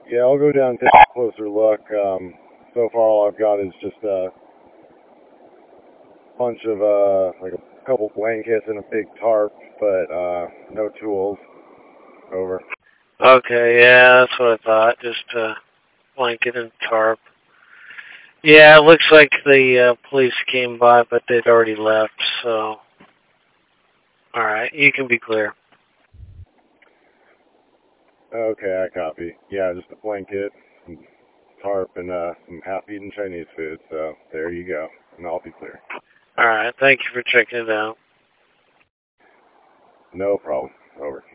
Yeah, I'll go down and take a closer look. So far, all I've got is just a bunch of, like a couple blankets and a big tarp, but, no tools. Over. Okay, yeah, that's what I thought. Just a blanket and tarp. Yeah, it looks like the police came by, but they'd already left, so. Alright, you can be clear. Okay, I copy. Yeah, just a blanket, some tarp, and, some half-eaten Chinese food, so there you go. And I'll be clear. Alright, thank you for checking it out. No problem. Over.